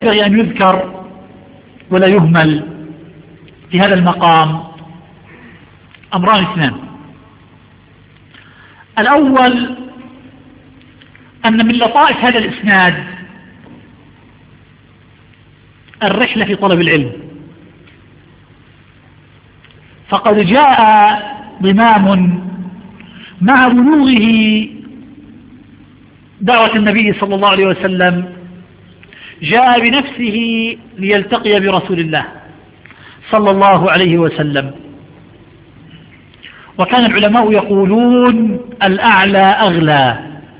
ينبغي أن يذكر ولا يهمل في هذا المقام أمران اثنان. الأول أن من لطائف هذا الإسناد الرحلة في طلب العلم، فقد جاء ضمام مع بلوغه دعوة النبي صلى الله عليه وسلم جاء بنفسه ليلتقي برسول الله صلى الله عليه وسلم. وكان العلماء يقولون الأعلى أغلى،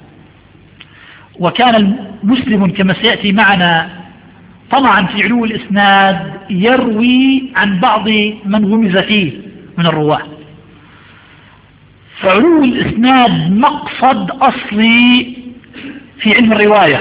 وكان المسلم كما سيأتي معنا طمعا في علو الإسناد يروي عن بعض من غمز فيه من الرواة، فعلو الإسناد مقصد أصلي في علم الرواية.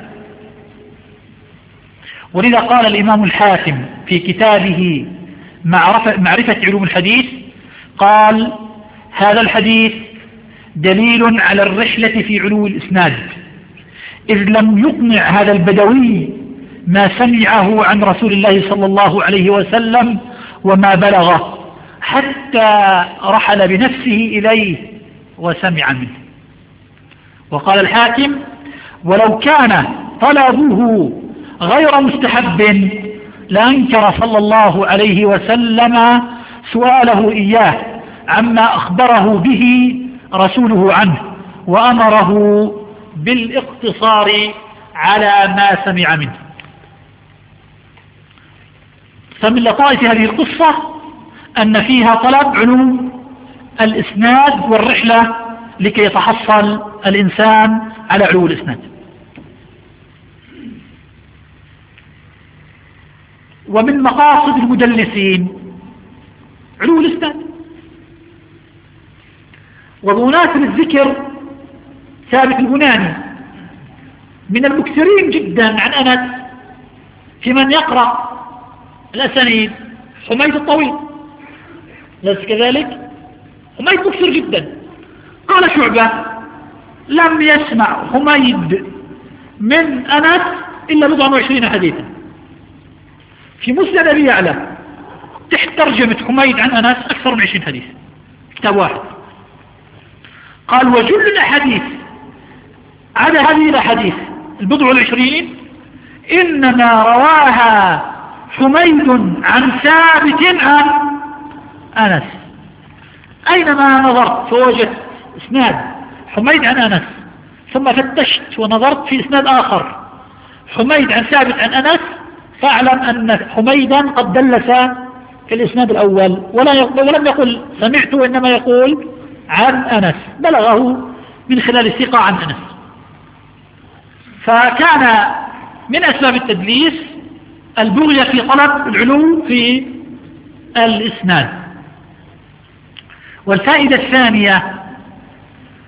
ولذا قال الإمام الحاكم في كتابه معرفة علوم الحديث، قال: هذا الحديث دليل على الرحلة في علو الإسناد، إذ لم يقنع هذا البدوي ما سمعه عن رسول الله صلى الله عليه وسلم وما بلغه حتى رحل بنفسه إليه وسمع منه. وقال الحاكم: ولو كان طلبه غير مستحب لأنكر صلى الله عليه وسلم سؤاله إياه عما أخبره به رسوله عنه، وأمره بالاقتصار على ما سمع منه. فمن لطائف هذه القصة أن فيها طلب علوم الإسناد والرحلة لكي يتحصل الإنسان على علو الإسناد. ومن مقاصد المدلسين علو الإسناد. وبمناسبة الذكر، ثابت البناني من المكثرين جدا عن أنس في من يقرأ الأسانيد. حميد الطويل ليس كذلك؟ حميد مكثر جدا. قال شعبة: لم يسمع حميد من أنس إلا 24 حديثا. في مسند أبي يعلى تحت ترجمة حميد عن أنس أكثر من 20 حديث، كتاب واحد. قال: وجل الأحاديث عدا هذه الأحاديث 24 إنما رواها حميد عن ثابت عن أنس. أينما نظرت فوجدت إسناد حميد عن أنس، ثم فتشت ونظرت في إسناد آخر حميد عن ثابت عن أنس، فاعلم أن حميدا قد دلس في الإسناد الأول ولم يقل سمعت، وإنما يقول عن أنس، بلغه من خلال الثقة عن أنس. فكان من أسباب التدليس البغية في طلب العلو في الإسناد. والفائدة الثانية